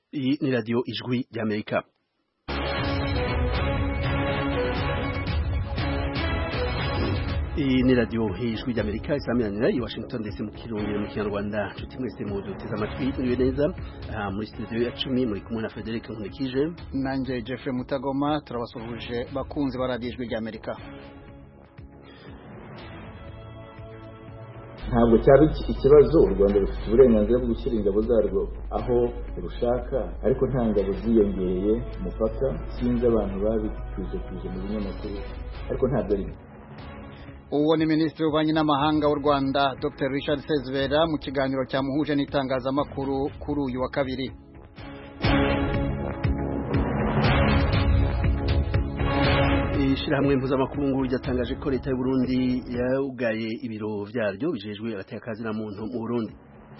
Iyi ni radio Ijwi ry'Amerika. Iyi ni radio Ijwi ry'Amerika isaminanira i Washington DC mu Kirundi mu Kinyarwanda. Nshuti mwese muduteze amatwi niwe neza muri studio ya 10 muri kumwe na Frederic Nkulikije nanje Jeffrey Mutagoma turabasuhuje bakunzi ba radio Ijwi ry'Amerika. Ntabwo cyari ikibazo u Rwanda rufite uburenganzira bwo gushyira ingabo zarwo aho rushaka, ariko nta ngabo ziyongereye umupaka. Sinzi abantu babikuje mu binyamakuru, ariko ntabwo ari. Uwo ni Minisitiri w'Ububanyi n'Amahanga w'u Rwanda Dr Richard Sezibera mu kiganiro cyamuhuje n'itangazamakuru kuri uyu wa kabiri. Ishirahamwe mpuzamakungu ryatangaje ko leta y'u Burundi yugaye ibiro vyaryo bijejwe abatekazi na muntu mu Burundi.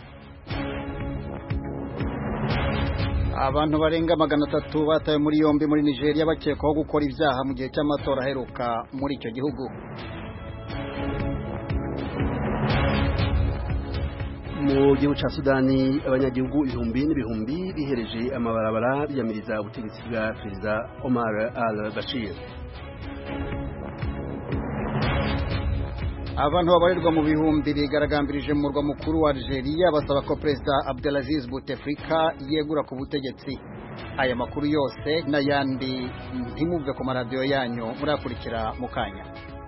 Abantu barenga 300 bataye muri yombi muri Nigeria bakekwaho gukora ivyaha mu gihe cy'amatora aheruka muri icyo gihugu. Mu gihugu ca Sudani abanyagihugu ibihumbi n'ibihumbi bihereje amabarabara biyamiriza ubutegetsi bwa Perezida Omar al-Bashir. Abantu babarirwa mu bihumbi bigaragambirije mu murwa mukuru wa Algeria basaba ko Perezida Abdelaziz Bouteflika yegura ku butegetsi. Aya makuru yose n'ayandi ntimuve ku maradiyo yanyu murakurikira mu kanya.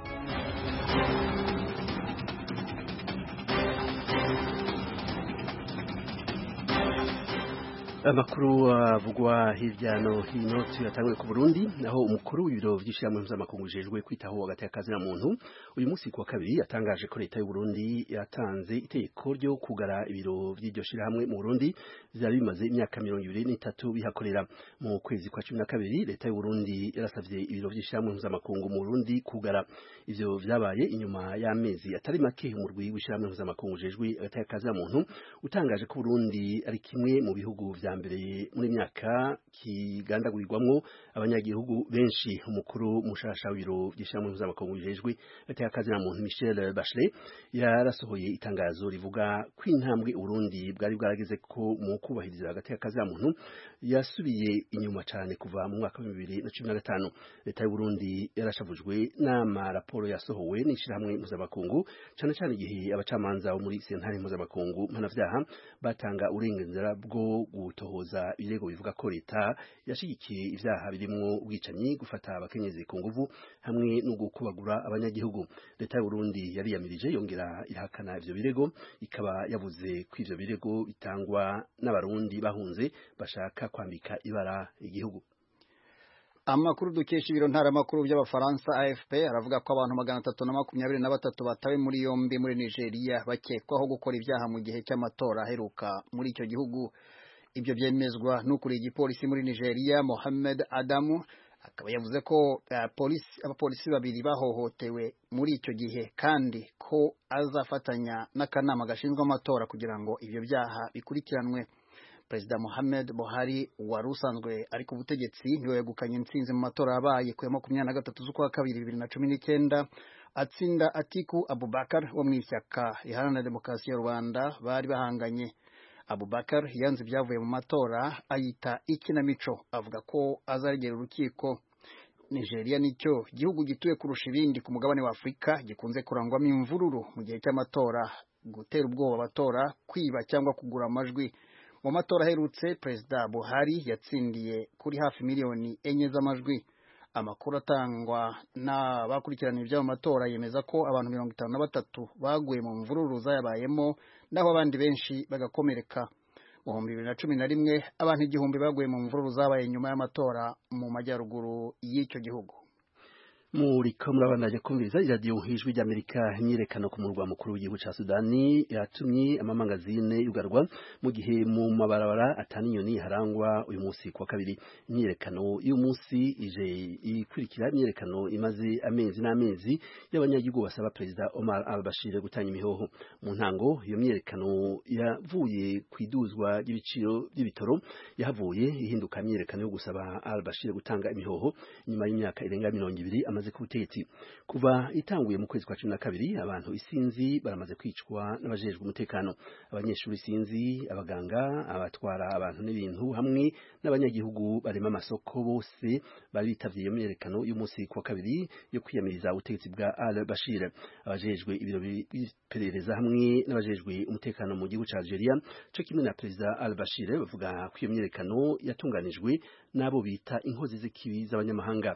Amakuru avugwa hirya no hino tuyatangwe ku Burundi, naho umukuru w'ibiro vy'ishyirahamwe mpuzamakungu ujejwe kwitaho agatekazi na muntu uyu munsi ku wa kabiri yatangaje ko leta y'u Burundi yatanze itegeko ryo kugara ibiro vy'iryo shyirahamwe mu Burundi vyari bimaze imyaka 23 bihakorera. Mu kwezi kwa 12 leta y'u Burundi yarasavye ibiro vy'ishyirahamwe mpuzamakungu mu Burundi kugara. Ivyo vyabaye inyuma y'amezi atari make umurwi w'ishyirahamwe mpuzamakungu ujejwe agatekazi na muntu utangaje ko Burundi ari kimwe mu bihugu mbere muri myaka kigandagurirwamwo abanyagihugu benshi. Umukuru mushasha w'ibiro by'ishyirahamwe mpuzamakungu bijejwe abatekazi na muntu Michelle Bachelet yarasohoye itangazo rivuga ko intambwe Burundi bwari bwarageze ko mu kubahiriza agatekazi na muntu yasubiye inyuma cyane kuva mu mwaka wa 2015. Leta y'u Burundi yarashavujwe n'amaraporo yasohowe n'ishyirahamwe mpuzamakungu cyane cyane igihe abacamanza bo muri sentare mpuzamakungu mpanavyaha batanga uburenganzira bwo gutohoza ibirego bivuga ko leta yashigikiye ivyaha birimwo ubwicanyi, gufata abakenyezi ku nguvu hamwe no gukubagura abanyagihugu. Leta y'u Burundi yariyamirije yongera irahakana ivyo birego, ikaba yavuze ko ivyo birego bitangwa n'abarundi bahunze bashaka kwambika ibara igihugu. Amakuru dukesha ibiro ntaramakuru by'abafaransa AFP aravuga ko abantu 323 batawe muri yombi muri Nigeria bakekwaho gukora ivyaha mu gihe cy'amatora aheruka muri icyo gihugu. Ibyo byemezwa n'ukuriye igipolisi muri Nigeria Mohamed Adamu, akaba yavuze ko abapolisi babiri bahohotewe muri icyo gihe kandi ko azafatanya n'akanama gashinzwe amatora kugira ngo ibyo byaha bikurikiranwe. Perezida Mohamed Buhari wari usanzwe ari ku butegetsi niwe yegukanye intsinzi mu matora yabaye ku ya 23 z'ukwa kabiri 2019 atsinda Atiku Abubakar wo mu ishyaka Iharanira Demokarasi ya Rwanda bari bahanganye. Abubakar yanze ibyavuye mu matora ayita ikinamico, avuga ko azaregera urukiko. Nigeria nicyo gihugu gituye kurusha ibindi ku mugabane wa Afrika gikunze kurangwamo imvururu mu gihe cy'amatora, gutera ubwoba abatora, kwiba cyangwa kugura amajwi. Mu matora aherutse Perezida Buhari yatsindiye kuri hafi miliyoni 4 z'amajwi. Amakuru atangwa n'abakurikirana iby'ayo matora yemeza ko abantu 53 baguye mu mvururu zayabayemo, naho abandi benshi bagakomereka. Mu 2011 abantu 1000 baguye mu mvururu zabaye nyuma y'amatora mu majyaruguru y'icyo gihugu. Muri kamurabandanya kumviriza iradiyo Ijwi ry'Amerika. Imyiyerekano ku murwa mukuru w'igihugu ca Sudani yatumye amamangazine yugarwa mu gihe mu mabarabara ataninyoni harangwa uyu munsi kwa kabiri. Imyiyerekano y'uyu munsi ije ikurikira imyiyerekano imaze amezi n'amezi y'abanyagihugu basaba Perezida Omar al-Bashir gutanga imihoho. Mu ntango iyo myiyerekano yavuye kwiduzwa y'ibiciro by'ibitoro yahavuye ihinduka imyiyerekano yo gusaba al-Bashir gutanga imihoho nyuma y'imyaka irenga 20 imaze ku butegetsi kuva itanguye mu kwezi kwa 12 abantu isinzi baramaze kwicwa n'abajejwe umutekano abanyeshuri isinzi abaganga abatwara abantu n'ibintu hamwe n'abanyagihugu barema amasoko bose bari bitavye iyo myerekano y'umunsi kwa kabiri yo kwiyamiriza ubutegetsi bwa al-Bashir abajejwe ibiro biperereza hamwe n'abajejwe umutekano mu gihugu ca Algeria cyo kimwe na Perezida al-Bashir bavuga ko iyo myerekano yatunganijwe nabo bita inkozi z'ikibi z'abanyamahanga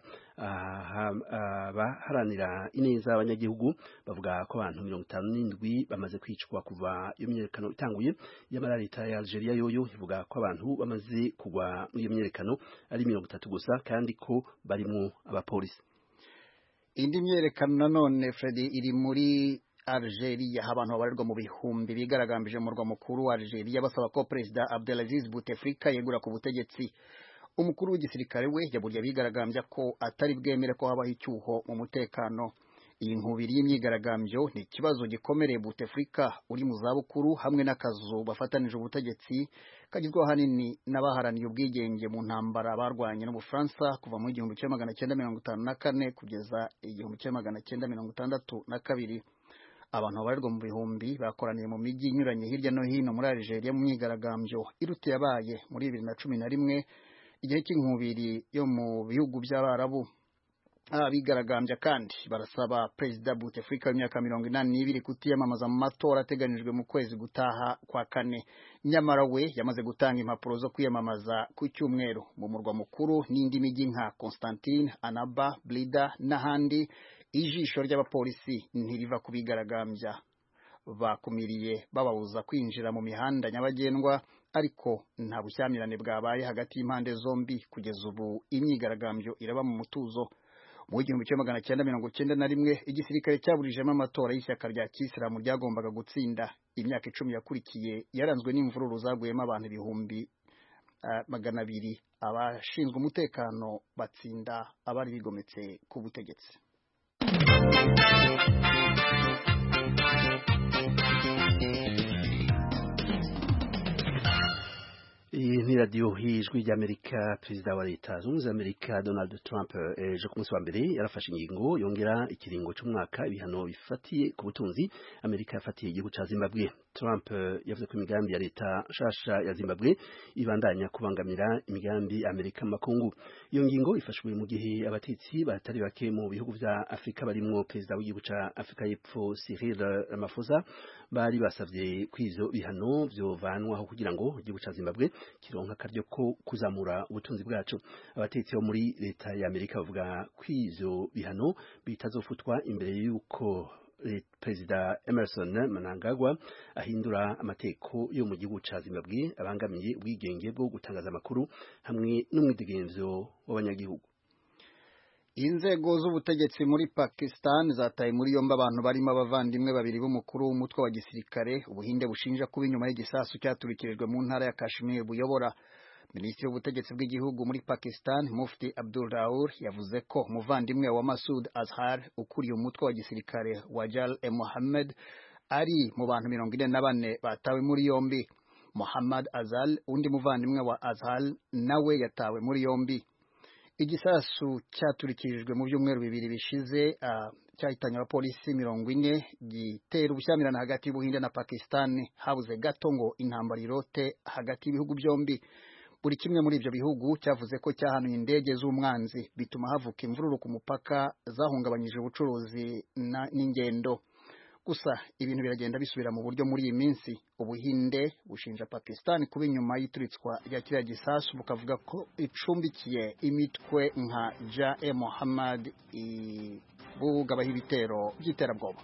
baharanira ineza abanyagihugu bavuga ko abantu 57 bamaze kwicwa kuva iyo myerekano itanguye yamara leta ya Algeria yoyo ivuga ko abantu bamaze kugwa muri iyo myerekano ari 30 gusa kandi ko barimo abapolisi. Indi myerekano nanone Freddy iri muri Algeria abantu babarirwa mu bihumbi bigaragambije mu murwa mukuru wa Algeria basaba ko Perezida Abdelaziz Bouteflika yegura ku butegetsi. Umukuru w'igisirikare we yaburiye bigaragambya ko atari bwemere ko habaho icyuho mu mutekano. Iyi nkubiri y'imyigaragambyo ni ikibazo gikomereye Bouteflika uri mu zabukuru hamwe n'akazu bafatanije ubutegetsi kagizwe hanini n'abaharaniye ubwigenge mu ntambara barwanye n'Ubufaransa kuva mu 1954 kugeza 1962. Abantu babarirwa mu bihumbi bakoraniye mu mijyi inyuranye hirya no hino muri Algeria mu myigaragambyo iruti yabaye muri 2011 igihe cy'inkubiri yo mu bihugu by'Abarabu. Abigaragambya kandi barasaba Perezida Bouteflika w'imyaka 82 kutiyamamaza mu matora ateganijwe mu kwezi gutaha kwa kane. Nyamara we yamaze gutanga impapuro zo kwiyamamaza ku cyumweru mu murwa mukuru n'indi mijyi nka Constantine, Annaba, Blida n'ahandi. Ijisho ry'abapolisi ntiriva kubigaragambya bakumiriye bababuza kwinjira mu mihanda nyabagendwa ariko nta bushyamirane bwabaye hagati y'impande zombi kugeza ubu imyigaragambyo iraba mu mutuzo. Mu 1991 igisirikare cyaburijemo amatora y'ishyaka rya Kisilamu ryagombaga gutsinda. Imyaka 10 yakurikiye yaranzwe n'imvururu zaguyemo abantu ibihumbi 200. Abashinzwe umutekano batsinda abari bigometse ku butegetsi. Ni radio hijwi ry'Amerika. Perezida wa leta zunze Amerika Donald Trump ejo ku munsi wa mbere yarafashe ingingo yongera ikiringo cy'umwaka ibihano bifatiye ku butunzi Amerika yafatiye igihugu ca Zimbabwe. Trump yavuze ko imigambi ya leta shasha ya Zimbabwe ibandanya kubangamira imigambi Amerika makungu. Iyo ngingo ifashwe mu gihe abatetsi batari bake mu bihugu vya Afrika barimwo perezida w'igihugu ca Afrika y'Epfo Cyril Ramaphosa bari basavye kw'ivyo bihano vyovanwaho kugira ngo igihugu ca Zimbabwe kironka akaryo ko kuzamura ubutunzi bwacu. Abatetsi bo muri leta ya Amerika bavuga kw'ivyo bihano bitazofutwa imbere y'uko Perezida Emerson Mnangagwa ahindura amateko yo mu gihugu ca Zimbabwe abangamiye ubwigenge bwo gutangaza amakuru hamwe n'umwidegemvyo w'abanyagihugu. Inzego z'ubutegetsi muri Pakistan zataye muri yombi abantu barimo abavandimwe babiri b'umukuru w'umutwe wa gisirikare Ubuhinde bushinja kuba inyuma y'igisasu cyaturikirijwe mu ntara ya Kashmir buyobora. Minisitiri w'ubutegetsi bw'igihugu muri Pakistan Mufti Abdul Raur yavuze ko umuvandimwe wa Masood Azhar ukuriye umutwe wa gisirikare wa Jal-e-Mohammed ari mu bantu 44 batawe muri yombi. Mohammad Azal undi muvandimwe wa Azhar nawe yatawe muri yombi. Igisasu cyaturikirijwe mu byumweru bibiri bishize cyahitanye abapolisi 40 gitera ubushyamirane hagati y'Ubuhinde na Pakistan habuze gato ngo intambara irote hagati y'ibihugu byombi. Buri kimwe muri ibyo bihugu cyavuze ko cyahanuye indege z'umwanzi bituma havuka imvururu ku mupaka zahungabanyije ubucuruzi n'ingendo. Gusa ibintu biragenda bisubira mu buryo muri iyi minsi. Ubuhinde bushinja Pakistan kuba inyuma y'ituritswa rya kiriya gisasu bukavuga ko icumbikiye imitwe nka Jal-e-Mohammed bugabaho ibitero by'iterabwoba.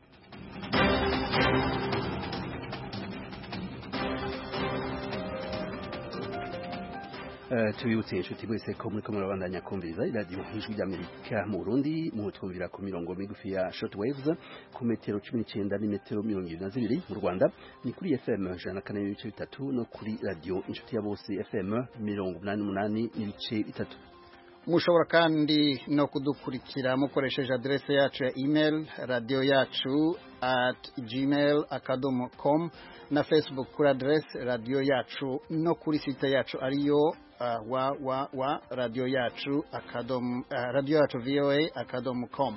Tubibutse inshuti mwese ko muri kumwe babandanya kumviriza iradiyo ijwi ry'Amerika mu Burundi mu twumvira ku mirongo migufi ya shortwaves ku metero 19 n'imetero 22 mu Rwanda ni kuri FM 104.3 no kuri radio inshuti ya bose FM 88 n'ibice 3. mushobora kandi no kudukurikira mukoresheje adresse yacu ya email radioyacu@gmail.com na Facebook kuri adresse radio yacu no kuri site yacu ariyo radioyacu.voa.com.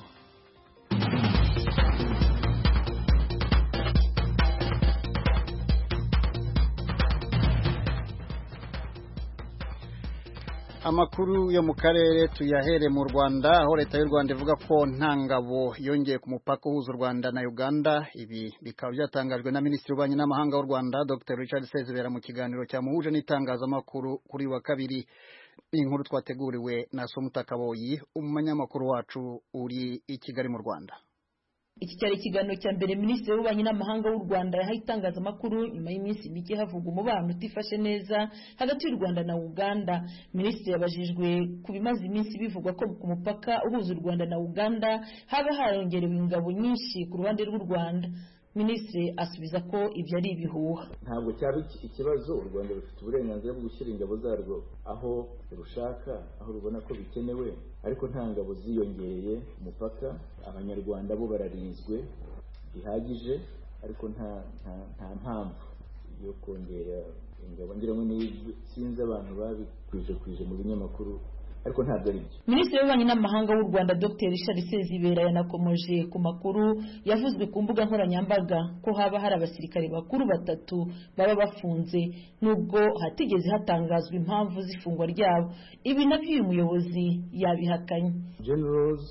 Amakuru yo mu karere tuyahere mu Rwanda aho leta y'u Rwanda ivuga ko nta ngabo yongeye ku mupaka uhuza u Rwanda na Uganda. Ibi bikaba byatangajwe na Minisitiri w'Ububanyi n'Amahanga w'u Rwanda Dr Richard Sezibera mu kiganiro cyamuhuje n'itangazamakuru kuri wa kabiri. Inkuru twateguriwe na Somutakaboyi umunyamakuru wacu uri i Kigali mu Rwanda. Iki cyari ikiganiro cya mbere Minisitiri w'Ububanyi n'Amahanga w'u Rwanda yahaye itangazamakuru nyuma y'iminsi mike havugwa umubano utifashe neza hagati y'u Rwanda na Uganda. Minisitiri yabajijwe ku bimaze iminsi bivugwa ko ku mupaka uhuza u Rwanda na Uganda haba harongerewe ingabo nyinshi ku ruhande rw'u Rwanda. Minisitiri asubiza ko ibyo ari ibihuha. Ntabwo cyaba ikibazo. U Rwanda rufite uburenganzira bwo gushyira ingabo zarwo aho rushaka, aho rubona ko bikenewe, ariko nta ngabo ziyongereye umupaka. Abanyarwanda bo bararinzwe bihagije, ariko nta mpamvu yo kongera ingabo. Ngira ngo sinzi abantu babikwije mu binyamakuru, ariko ntabwo ari byo. Minisitiri w'Ububanyi n'Amahanga w'u Rwanda Dr Richard Sezibera yanakomoje ku makuru yavuzwe ku mbuga nkoranyambaga ko haba hari abasirikare bakuru 3 baba bafunze nubwo hatigeze hatangazwa impamvu z'ifungwa ryabo. Ibi nabyo uyu muyobozi yabihakanye. Generals,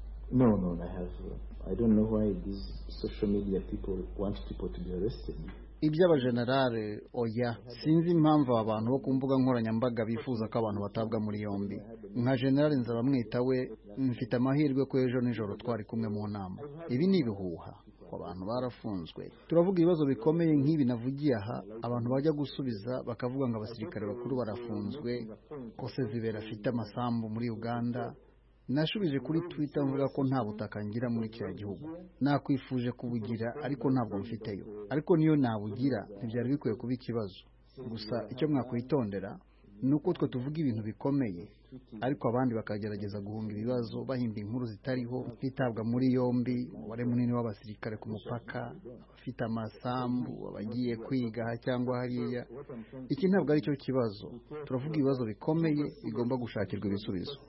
no, I don't know why these social media people want people to be arrested. Iby'abajenerale oya, sinzi impamvu abantu bo ku mbuga nkoranyambaga bifuza ko abantu batabwa muri yombi. Nka General Nzabamwita we mfite amahirwe ko ejo nijoro twari kumwe mu nama. Ibi ni ibihuha ko abantu barafunzwe. Turavuga ibibazo bikomeye nk'ibi navugiye aha, abantu bajya gusubiza bakavuga ngo abasirikare bakuru barafunzwe, ko Sezibera afite amasambu muri Uganda. Nashubije kuri Twitter mvuga ko nta butaka ngira muri cya gihugu. Nakwifuje kubugira ariko ntabwo mfiteyo. Ariko niyo nabugira ntibyari bikwiye kuba ikibazo. Gusa icyo mwakwitondera nuko twe tuvuga ibintu bikomeye, ariko abandi bakagerageza guhunga ibibazo bahimba inkuru zitariho, hitabwa muri yombi umubare munini w'abasirikare ku mupaka, abafite amasambu, abagiye kwiga cyangwa hariya. Iki ntabwo ari cyo kibazo. Turavuga ibibazo bikomeye bigomba gushakirwa ibisubizo.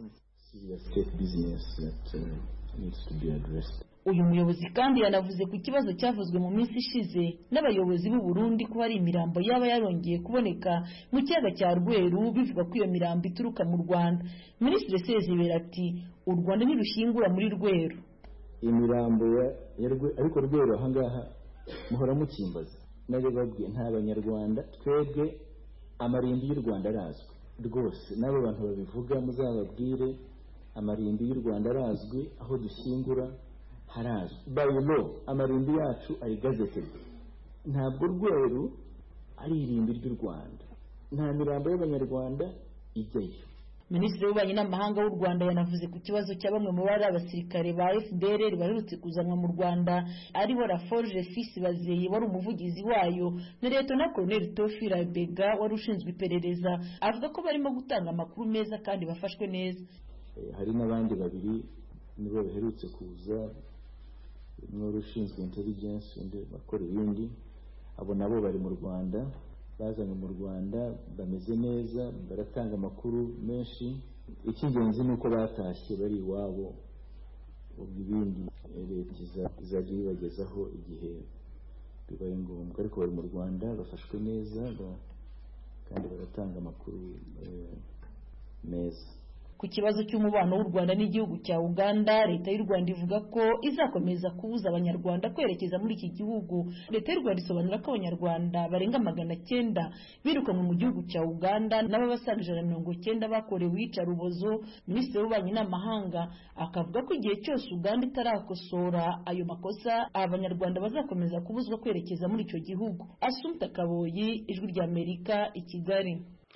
Uyu muyobozi kandi yanavuze ku kibazo cyavuzwe mu minsi ishize n'abayobozi b'u Burundi ko hari imirambo yaba yarongeye kuboneka mu kiyaga cya Rweru, bivuga ko iyo mirambo ituruka mu Rwanda. Minisitiri Sezibera ati u Rwanda ntirushingura muri Rweru. Imirambo ariko Rweru ahangaha muhora mukimbaza. Nabyo babwiye nta Banyarwanda, twebwe amarimbi y'u Rwanda arazwi rwose. N'abo bantu babivuga muzababwire amarimbi y'u Rwanda arazwi, aho dushyingura harazwi. By law amarimbi yacu ari gazetted. Ntabwo Rweru ari irimbi ry'u Rwanda, nta mirambo y'Abanyarwanda ijyayo. Minisitiri w'Ububanyi n'Amahanga w'u Rwanda yanavuze ku kibazo cya bamwe mu bari abasirikare ba FDLR baherutse kuzanwa mu Rwanda ariho Laforge Fils Bazeye wari umuvugizi wayo na Lieutenant Colonel Tofira Bega wari ushinzwe iperereza. Avuga ko barimo gutanga amakuru meza kandi bafashwe neza. Hari n'abandi babiri nibo baherutse kuza, n'urushinzwe intelligence undi bakora ibindi. Abo nabo bari mu Rwanda, bazanye mu Rwanda, bameze neza, baratanga amakuru menshi. Icy'ingenzi ni uko batashye bari iwabo, ibindi leta izajya bibagezaho igihe bibaye ngombwa. Ariko bari mu Rwanda, bafashwe neza kandi baratanga amakuru meza. Ku kibazo cy'umubano w'u Rwanda n'igihugu cya Uganda, leta y'u Rwanda ivuga ko izakomeza kubuza abanyarwanda kwerekeza muri iki gihugu. Leta y'u Rwanda isobanura ko abanyarwanda barenga 900 birukanwe mu gihugu cya Uganda n'abasaga 190 bakorewe iyicarubozo. Minisitiri w'Ububanyi n'Amahanga akavuga ko igihe cyose Uganda itarakosora ayo makosa, abanyarwanda bazakomeza kubuzwa kwerekeza muri icyo gihugu. Asumta Kaboyi, Ijwi ry'Amerika, i Kigali.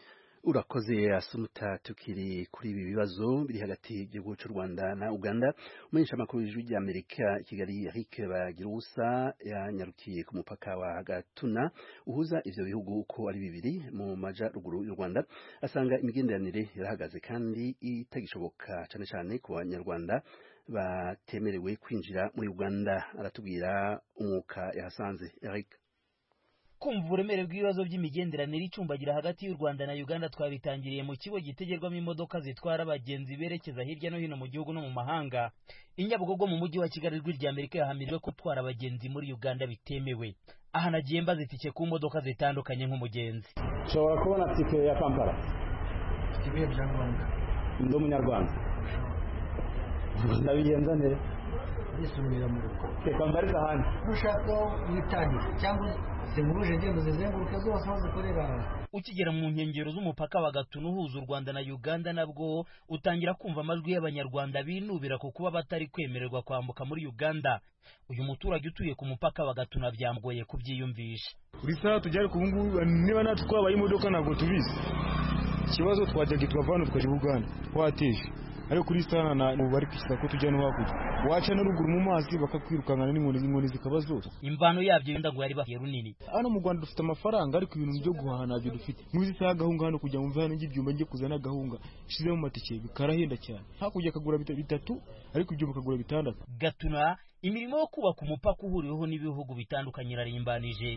urakoze Asumuta. Tukiri kuri ibi bibazo biri hagati y'igihugu cy'u Rwanda na Uganda, umumenyesha makuru w'ijwi ry'Amerika i Kigali Eric Bagiruwubusa yanyarukiye ku mupaka wa Gatuna uhuza ivyo bihugu uko ari bibiri mu majaruguru y'u Rwanda, asanga imigenderanire yarahagaze kandi itagishoboka cyane cyane ku banyarwanda batemerewe kwinjira muri Uganda. Aratubwira umwuka yahasanze. Eric: kumva uburemere bw'ibibazo by'imigenderanire icumbagira hagati y'u Rwanda na Uganda twabitangiriye mu kigo gitegerwamo imodoka zitwara abagenzi berekeza hirya no hino mu gihugu no mu mahanga. Inyabugogo mu mujyi wa Kigali, ijwi ry'Amerika yahamirijwe ko gutwara abagenzi muri Uganda bitemewe. Aha nagiye mbaza itike ku modoka zitandukanye nk'umugenzi. Ushobora kubona tike ya Kampala? Ibihe byangombwa? Ndi umunyarwanda. Ndabigenza neza. Nisubira mu rugo. Reka mbarize ahandi. Ushaka witahira cyangwa semuruje ngendo zizenguruka zose aho zikorera. Ukigera mu nkengero z'umupaka wa Gatuna uhuza u Rwanda na Uganda, nabwo utangira kumva amajwi y'abanyarwanda binubira ku kuba batari kwemererwa kwambuka muri Uganda. Uyu muturage utuye ku mupaka wa Gatuna byamgoye kubyiyumvisha. Kuri saa tujyari ku ngubu niba natwe twabaye imodoka ntabwo tubizi. Ikibazo twajyaga twavana tukajya Uganda twateje, ariko kuri saa na bari kwishyura ko tujya no hakurya waca no ruguru mu mazi bakakwirukankana n'inkoni zikaba zose. Imvano yabyo yenda ngo yari bahiye runini. Hano mu Rwanda dufite amafaranga, ariko ibintu byo guhaha nabyo dufite. Muzi saa gahunga hano kujya mu hano ngibyumba ngiye kuzana gahunga shizemo matike bikarahenda cyane. Hakujya kagura bitatu ariko ibyo bakagura bitandatu. Gatuna imirimo yo kubaka umupaka uhuriweho n'ibihugu bitandukanye irarimbanije.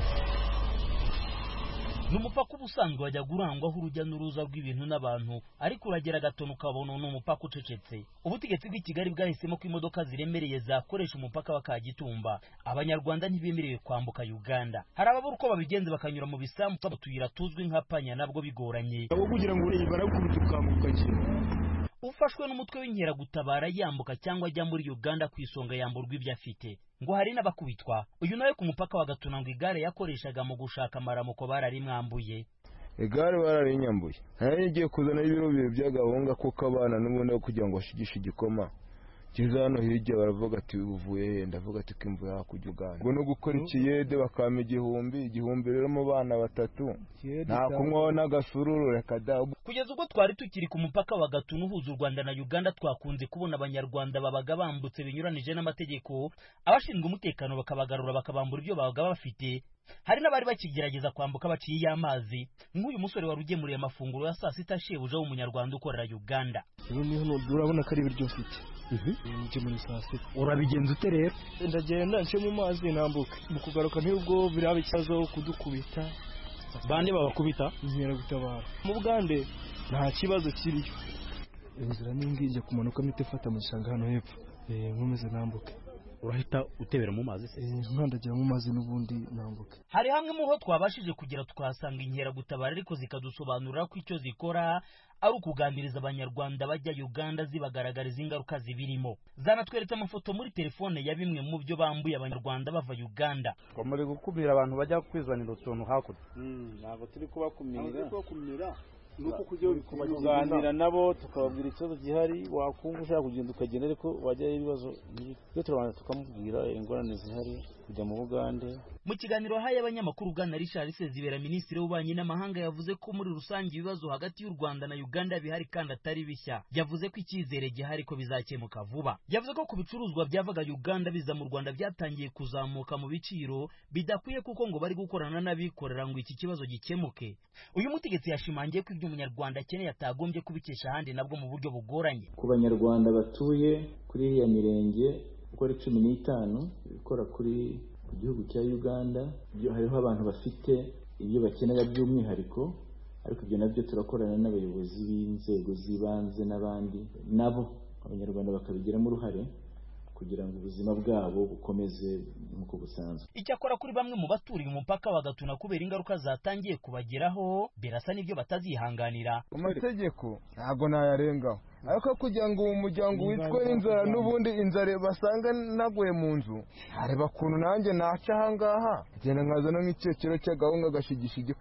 Numupaka ubusanzwe wajya gurangwaho urujya n'uruza rw'ibintu n'abantu, ariko uragera Gatuna ukabona n'umupaka ucecetse. Ubutegetsi bw'i Kigali bwahisemo ko imodoka ziremereye zakoresha umupaka wa Kagitumba. Abanyarwanda ntibemerewe kwambuka Uganda. Hari ababura uko babigenza bakanyura mu bisambu tuyira tuzwi nka panya, nabwo bigoranye. Abo kugira ngo barakubita ukambuka cyane. Ufashwe n'umutwe w'inkeragutabara yambuka cyangwa ajya muri Uganda kwisonga yamburwa ibyo afite. Ngo hari n'abakubitwa. Uyu nawe ku mupaka wa Gatuna ngo igare yakoreshaga mu gushaka amaramuko bararimwambuye. Igare bararinyambuye. Nari ngiye kuzana ibiro bibiri by'agahunga ko kabana n'ubundi kugira ngo ashigishe igikoma. Kiza hano hirya baravuga ati uvuye, ndavuga ati kimvuye hakujya Uganda. Ngo no gukora ikiyede bakame igihumbi rero mu bana batatu. Nta kumwaho n'agasururu reka da. Kugeza ubwo twari tukiri ku mupaka wa Gatuna uhuza u Rwanda na Uganda, twakunze kubona abanyarwanda babaga bambutse binyuranije n'amategeko, abashinzwe umutekano bakabagarura bakabambura ibyo babaga bafite. Hari n'abari bakigerageza kwambuka baciye amazi, nk'uyu musore wari ugemuriye amafunguro ya saa sita shebuja w'umunyarwanda ukorera Uganda. Niho urabona ko ari ibiryo ufite. Nje muri saa sita. Urabigenza ute rero? Ndagenda nce mu mazi nambuka. Mu kugaruka n'ubwo biraba ikibazo kudukubita. Bande babakubita? Inkeragutabara. Mu Bugande nta kibazo kiriyo. Inzira n'ingijya kumanuka mite fata mu gishanga hano hepfo. Nkomeze nambuke. Urahita utebera mu mazi se? Nkandagera mu mazi n'ubundi nambuke. Hari hamwe mu ho twabashije kugira twasanga inkeragutabara, ariko zikadusobanurira ko icyo zikora ari ukugambiriza abanyarwanda bajya Uganda zibagaragariza ingaruka zibirimo. Zanatweretse amafoto muri telefone ya bimwe mu byo bambuye abanyarwanda bava Uganda. Twamare gukumira abantu bajya kwizanira utuntu hakurya. Ntabwo turi kubakumira. Nuko kujya kuganira nabo tukababwira ikibazo gihari, wakumva ushaka kugenda ukagenda, ariko wajyayo ibibazo byo turabanza tukamubwira ingorane zihari kujya mu Bugande. Mu kiganiro haye abanyamakuru Bwana Richard Sezibera, minisitiri w'ububanyi n'amahanga, yavuze ko muri rusange ibibazo hagati y'u Rwanda na Uganda bihari kandi atari bishya. Yavuze ko icyizere gihari ko bizakemuka vuba. Yavuze ko ku bicuruzwa byavaga Uganda biza mu Rwanda byatangiye kuzamuka mu biciro bidakwiye, kuko ngo bari gukorana n'abikorera ngo iki kibazo gikemuke. Uyu mutegetsi yashimangiye ko ibyo umunyarwanda akeneye atagombye kubikesha ahandi nabwo mu buryo bugoranye. Ku banyarwanda batuye kuri iriya mirenge uko ari 15 ikora kuri igihugu cya Uganda, hariho abantu bafite ibyo bakenera by'umwihariko, ariko ibyo nabyo turakorana n'abayobozi b'inzego z'ibanze n'abandi, nabo abanyarwanda bakabigiramo uruhare kugira ngo ubuzima bwabo bukomeze nk'uko busanzwe. Icyakora kuri bamwe mu baturiye umupaka wa Gatuna kubera ingaruka zatangiye kubageraho, birasa n'ibyo batazihanganira. Amategeko ntabwo nayarengaho, ariko kugira ngo umuryango witwe n'inzara n'ubundi inzara basanga naguye mu nzu, hareba kuntu nanjye naca ahangaha genda nkazana nk'icyekero cy'agahunga gashigisha igikoma.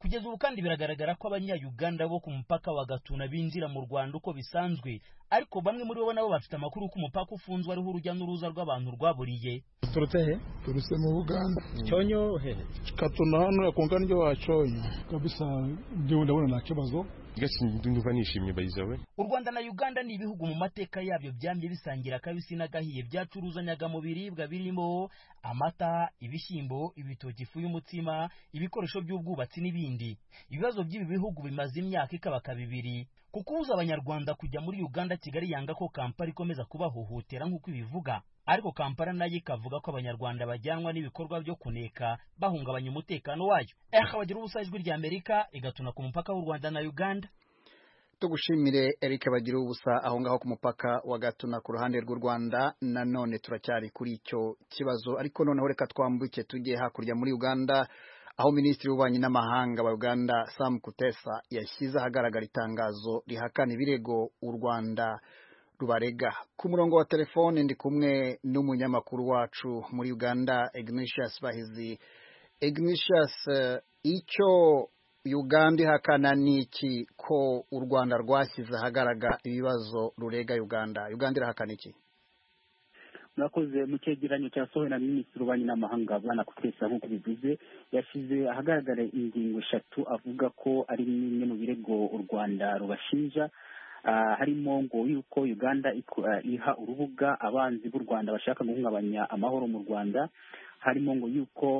Kugeza ubu kandi biragaragara ko abanya-Uganda bo ku mupaka wa Gatuna binjira mu Rwanda uko bisanzwe, ariko bamwe muri bo nabo bafite amakuru ko umupaka ufunzwe ariho urujya n'uruza rw'abantu rwaburiye. Turutse he? Turutse mu Uganda. Cyonyo he? Katuna hano yakonga ndio wachonyo. Kabisa ndio ndabona nta kibazo. Ndumva nishimye bayizawe. U Rwanda na Uganda ni ibihugu mu mateka yabyo byamye bisangira kabisi n'agahiye, byacuruzanyaga mu biribwa birimo amata, ibishyimbo, ibitoki, ifu y'umutsima, ibikoresho by'ubwubatsi n'ibindi. Ibibazo by'ibi bihugu bimaze imyaka ikabaka bibiri. Kukubuza abanyarwanda kujya muri Uganda, Kigali yanga ko Kampala ikomeza kubahohotera nk'uko ibivuga, ariko Kampala nayo ikavuga ko abanyarwanda bajyanwa n'ibikorwa byo kuneka bahungabanya umutekano wayo. Bagira ubusa ijwi rya Amerika igatuna ku mupaka w'u Rwanda na Uganda. Tugushimire Eric Bagira ubusa aho ngaho ku mupaka wa Gatuna ku ruhande rw'u Rwanda. Nanone turacyari kuri icyo kibazo, ariko noneho reka twambuke tujye hakurya muri Uganda, aho Minisitiri w'Ububanyi n'Amahanga wa Uganda Sam Kutesa yashyize ahagaragara itangazo rihakana ibirego u Rwanda rubarega. Ku murongo wa telefone ndi kumwe n'umunyamakuru wacu muri Uganda Ignatius Bahizi. Ignatius, icyo Uganda ihakana niki ko u Rwanda rwashyize ahagaragara ibibazo rurega Uganda? Uganda irahakana iki? Murakoze. Mu cyegeranyo cyasohowe na Minisitiri w'Ububanyi n'Amahanga Bwana Kutesa nk'uko bivuze, yashyize ahagaragara ingingo 3 avuga ko ari bimwe mu birego u Rwanda rubashinja, harimo ngo yuko Uganda iha urubuga abanzi b'u Rwanda bashaka guhungabanya amahoro mu Rwanda, harimo ngo yuko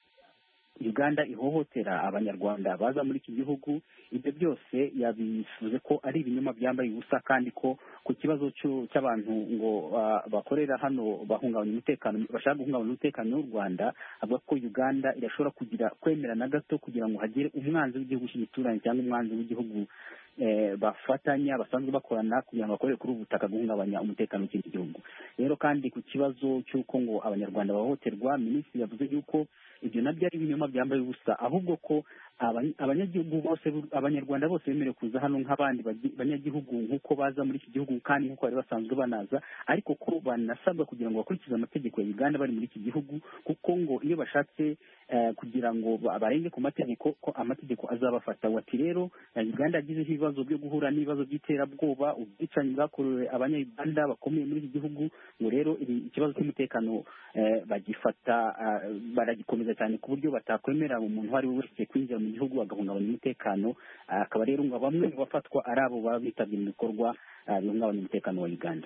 Uganda ihohotera abanyarwanda baza muri iki gihugu. Ibyo byose yabivuze ko ari ibinyoma byambaye ubusa, kandi ko ku kibazo cy'abantu ngo bakorera hano bahungabanya umutekano, bashaka guhungabanya umutekano w'u Rwanda, avuga ko Uganda irashobora kugira kwemera na gato kugira ngo hagire umwanzi w'igihugu cy'igituranyi cyangwa umwanzi w'igihugu bafatanya basanzwe bakorana kugira ngo bakorere kuri ubu butaka guhungabanya umutekano w'iki gihugu. Rero kandi ku kibazo cy'uko ngo abanyarwanda bahohoterwa, Minisitiri yavuze yuko ibyo nabyo ari ibinyoma byambaye ubusa, ahubwo ko abanyagihugu bose, abanyarwanda bose bemerewe kuza hano nk'abandi banyagihugu nk'uko baza muri iki gihugu kandi nk'uko bari basanzwe banaza, ariko ko banasabwa kugira ngo bakurikize amategeko ya Uganda bari muri iki gihugu, kuko ngo iyo bashatse kugira ngo barenge ku mategeko ko amategeko azabafata. Wati rero Uganda yagize ibibazo byo guhura n'ibibazo by'iterabwoba, ubwicanyi bwakorewe abanya-Uganda bakomeye muri iki gihugu, ngo rero ikibazo cy'umutekano bagifata baragikomeza cyane ku buryo batakwemera umuntu uwo ari we wese kwinjira mu gihugu agahungabanya umutekano. Akaba rero ngo bamwe mu bafatwa ari abo baba bitabye mu bikorwa bihungabanya umutekano wa Uganda.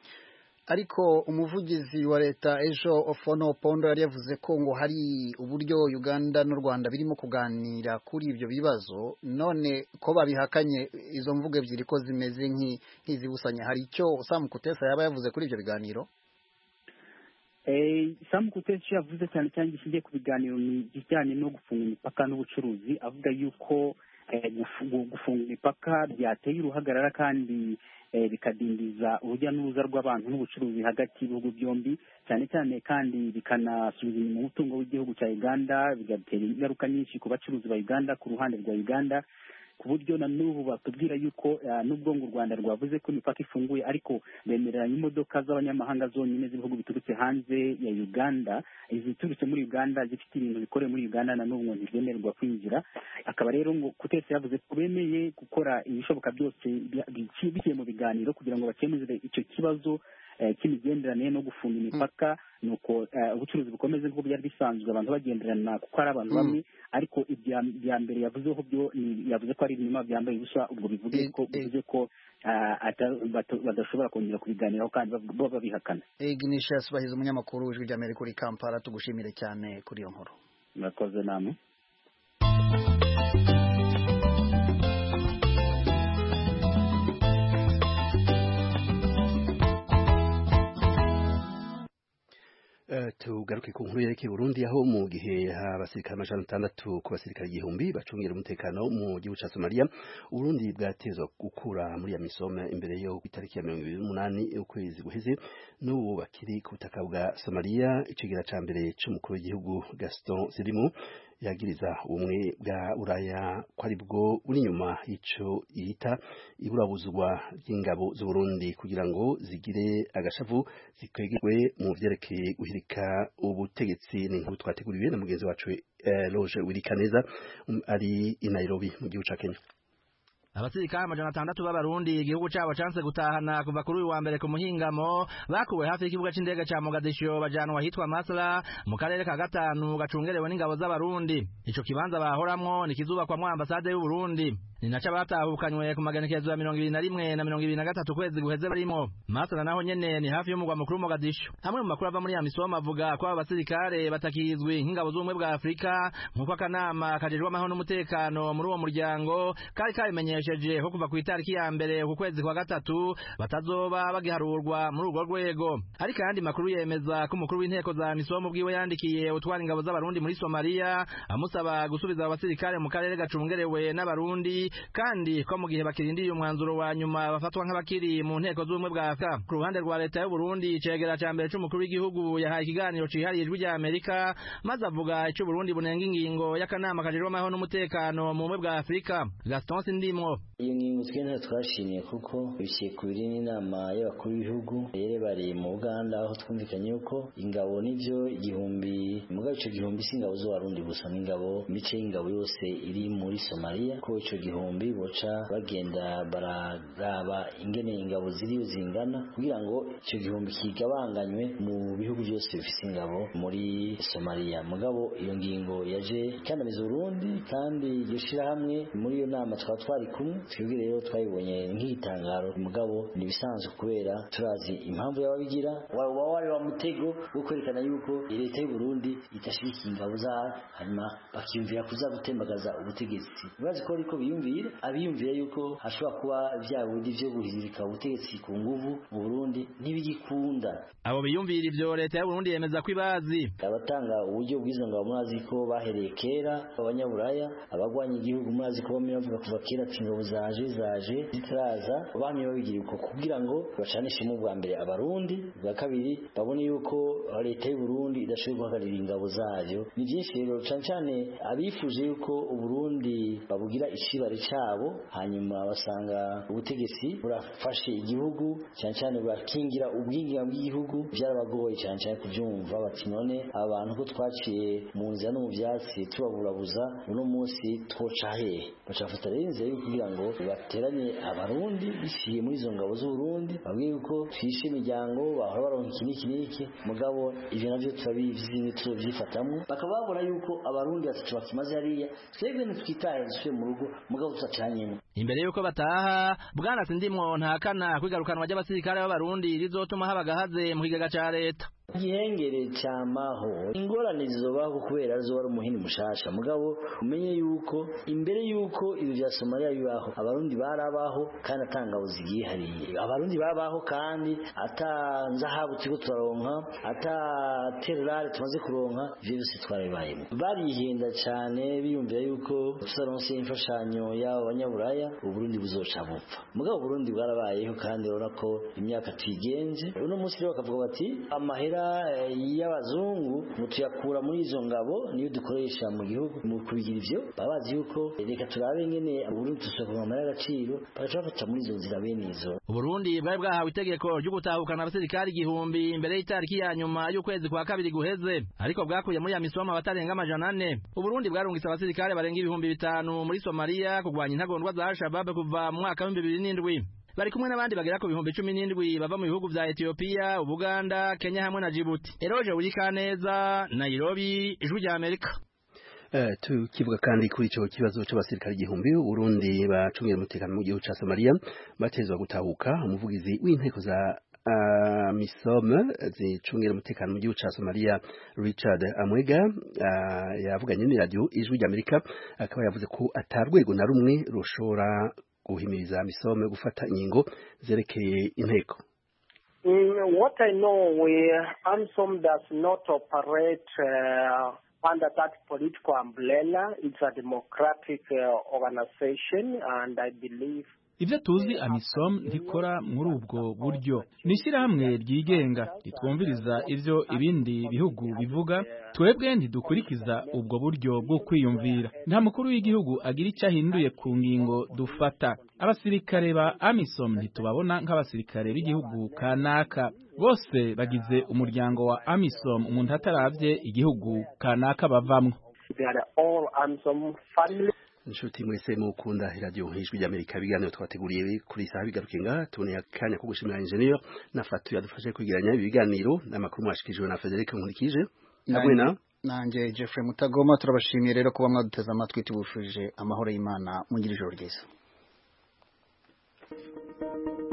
Ariko umuvugizi wa leta ejo Ofono Opondo yari yavuze ko ngo hari uburyo Uganda n'u Rwanda birimo kuganira kuri ibyo bibazo. None ko babihakanye izo mvugo ebyiri ko zimeze nk'izibusanya, hari icyo Sam Kutesa yaba yavuze kuri ibyo biganiro? Sam Kutesa yavuze cyane cyane gishingiye ku biganiro bijyanye no gufunga imipaka n'ubucuruzi, avuga yuko gufunga imipaka byateye uruhagarara kandi bikadindiza urujya n'uruza rw'abantu n'ubucuruzi hagati y'ibihugu byombi, cyane cyane kandi bikanasubiza inyuma umutungo w'igihugu cya Uganda, bigatera ingaruka nyinshi ku bacuruzi ba Uganda ku ruhande rwa Uganda, ku buryo na n'ubu batubwira yuko nubwo ngo u Rwanda rwavuze ko imipaka ifunguye, ariko bemereranya imodoka z'abanyamahanga zonyine z'ibihugu biturutse hanze ya Uganda, iziturutse muri Uganda zifite ibintu bikorewe muri Uganda na n'ubu ngo ntibyemererwa kwinjira. Akaba rero ngo Kutesa yavuze ko bemeye gukora ibishoboka byose biciye mu biganiro kugira ngo bakemure icyo kibazo cy'imigenderanire no gufunga imipaka, nuko ubucuruzi bukomeze nk'uko byari bisanzwe abantu bagenderana kuko ari abantu bamwe, ariko ibya mbere yavuzeho byo yavuze ko ari ibinyoma byambaye ubusa. Ubwo bivuze ko badashobora kongera kubiganiraho kandi baba babihakana. Ignatius Bahizi, umunyamakuru w'Ijwi ry'Amerika uri Kampala, tugushimire cyane kuri iyo nkuru. Murakoze namwe. Tugaruke ku nkuru yerekeye Burundi, aho mu gihe abasirikare 600 ku basirikare 1000 bacungira umutekano mu gihugu ca Somalia, Burundi bwatezwa gukura muri ya misome imbere yo itariki ya 28 ukwezi guheze, n'ubu bakiri ku butaka bwa Somalia. Icegera ca mbere c'umukuru w'igihugu Gaston Sirimo yagiriza ubumwe bwa Buraya ko ari bwo uri inyuma y'ico yita iburabuzwa ry'ingabo z'u Burundi kugira ngo zigire agashavu zikwegwe mu vyerekeye guhirika ubutegetsi. Ni inkuru twateguriwe na mugenzi wacu Loje Wirikaneza ari i Nairobi mu gihugu ca Kenya. Abasirikare 600 b'Abarundi igihugu cabo canse gutahana kuva kuri uyu wa mbere ku muhingamo bakuwe hafi y'ikibuga c'indege ca Mogadiscio bajanwa hitwa Masra mu karere ka gatanu gacungerewe n'ingabo z'Abarundi. Ico kibanza bahoramwo ni kizubakwamwo ambasade y'u Burundi. Ni naca batahukanywe ku magenekerezo ya 21 na 23 kwezi guheze barimo. Masra naho nyene ni hafi y'umugwa mukuru Mogadiscio. Hamwe mu makuru ava muri Amisom avuga ko abasirikare batakizwi nk'ingabo z'ubumwe bwa Afrika nk'uko akanama kajejwe amahoro n'umutekano muri uwo muryango kari kabimenyesheje ko kuva ku itariki ya mbere ku kwezi kwa gatatu batazoba bagiharurwa muri urwo rwego. Ariko ayandi makuru yemeza ko umukuru w'inteko za Amisom ubwiwe yandikiye utwara ingabo z'Abarundi muri Somalia amusaba gusubiza abasirikare mu karere gacungerewe n'Abarundi kandi ko mu gihe bakirindiriye umwanzuro wa nyuma bafatwa nk'abakiri mu nteko z'ubumwe bwa Afrika. Ku ruhande rwa leta y'u Burundi cegera ca mbere c'umukuru w'igihugu yahaye ikiganiro cihariye ijwi rya Amerika maze avuga ico Burundi bunenga ingingo y'akanama kajejwe amahoro n'umutekano mu bumwe bwa Afrika. Gaston Sindimo: iyo ngingo twene twashimye kuko biciye ku biri n'inama y'abakuru b'ibihugu yere bari mu Uganda aho twumvikanye yuko ingabo n'ivyo igihumbi mugabe ico gihumbi singabo z'Abarundi gusa n'ingabo mice y'ingabo yose iri muri Somalia ko ico gihumbi boca bagenda bararaba ingene ingabo ziriyo zingana kugira ngo ico gihumbi kigabanganywe mu bihugu byose bifise ingabo muri Somalia. Mugabo iyo ngingo yaje ikanamiza Burundi kandi gishira hamwe muri iyo nama twari kumwe twebwe rero twayibonye nk'igitangaro. Mugabo ni bisanzwe kubera turazi impamvu yababigira wari wa mutego wo kwerekana yuko leta y'u Burundi itashika ingabo za hanyuma bakiyumvira kuza gutembagaza ubutegetsi. Bazi ko ariko biyumvira abiyumvira yuko hashobora kuba byabudi byo guhirika ubutegetsi ku nguvu mu Burundi ntibigikunda. Abo biyumvira ivyo leta y'u Burundi yemeza ko ibazi abatanga uburyo bwizo ngabo mwazi ko bahereye kera abanyaburaya abagwanya igihugu mwazi ko bamiravuga kuva kera ingabo zaje zitaraza bamye babigira uko kugira ngo bacanishe mu bwa mbere Abarundi bwa kabiri babone yuko leta y'u Burundi idashoboye guhagarira ingabo zayo. Ni byinshi rero cyane abifuje yuko Uburundi babugira ishibare cabo hanyuma basanga ubutegetsi burafashe igihugu cyane burakingira ubwingira bw'igihugu byarabagoye cyane kubyumva bati none abantu ko twaciye mu nzira no mu byatsi tubaburabuza uno munsi twoca hehe. Bacafata rero inzira yo kugira ngo bateranye Abarundi bishiye muri izo ngabo z'u Burundi babwiye yuko twishe imiryango bahora baronka iki mugabo ivyo navyo turabizi n'ituvyifatamwe bakaba babona yuko Abarundi batatu bakimaze hariya twebwe ntitwitaye dusubire mu rugo mugabo tutacanyemo. Imbere yuko bataha Bwana Sindimwo ntakana kwigarukanwa ry'abasirikare b'Abarundi rizotuma habagahaze mu kigega ca leta. Igihengere cyamaho ingorane zizobaho kubera zo wari umuhini mushasha mugabo umenye yuko imbere yuko ibi bya Somalia bibaho Abarundi barabaho kandi atangaho zigiye hariye Abarundi babaho kandi atanza habu tiko turaronka ataterrare tumaze kuronka byose twarabayemo barihenda cyane biyumvira yuko tuzaronse imfashanyo y'abanyaburaya Uburundi buzoca bupfa mugabo Burundi bwarabayeho kandi urabona ko imyaka twigenze uno munsi rero bakavuga bati amahera y'abazungu mutuyakura muri izo ngabo niyo dukoresha mu gihugu mu kubigira ivyo babazi yuko reka turabe ngene Burundi tusokoma amahera y'agaciro bacafata muri izo nzira bene izo. Burundi bari bwahawe itegeko ryo gutahukana abasirikari 1000 imbere y'itariki ya nyuma y'ukwezi kwa kabiri guheze ariko bwakuye muri Amisom abatarenga 400. Uburundi bwarungitse abasirikare barenga 5000 muri Somalia kugwanya intagondwa za Al-Shabaab kuva mu mwaka wa 2007. Bari kumwe n'abandi bagera ku 17,000 bava mu bihugu vya Ethiopia, Uganda, Kenya hamwe na Djibouti. Eroje Wirikaneza, Nairobi, Ijwi rya Amerika. Tukivuga kandi kuri ico kibazo c'abasirikare 1000 Burundi bacungiye umutekano mu gihugu ca Somalia batezwa gutahuka. Umuvugizi w'inteko za Amisom zicungira umutekano mu gihugu ca Somalia Richard Amwega yavuganye ni radio Ijwi rya Amerika akaba yavuze ko atarwego na rumwe rushora guhimiriza Amisom gufata ingingo zerekeye inteko. What I know, Amisom does not operate under that political umbrella. It's a democratic organization, and I believe ivyo tuzi AMISOM ntikora muri ubwo buryo. Nishyirahamwe ryigenga ritwumviriza ivyo ibindi bihugu bivuga, twebwe ntidukurikiza ubwo buryo bwo kwiyumvira. Nta mukuru w'igihugu agira icyo ahinduye ku ngingo dufata. Abasirikare ba AMISOM ntitubabona nk'abasirikare b'igihugu kanaka. Bose bagize umuryango wa AMISOM, umuntu ataravye igihugu kanaka bavamwo. They are all AMISOM family. Inshuti mwese mukunda radio Ijwi ry'Amerika, ibiganiro twateguriye kuri saha bigaruke ngaha. Tuboneye akanya ko gushimira engineer na Fatu yadufashe kwigiranya ibi biganiro n'amakuru mwashikijwe na Frederic Nkurikije hamwe na nanje Jeffrey Mutagoma. Turabashimiye rero kuba mwaduteze amatwi, tubufurije amahoro y'Imana, mungire ijoro ryiza.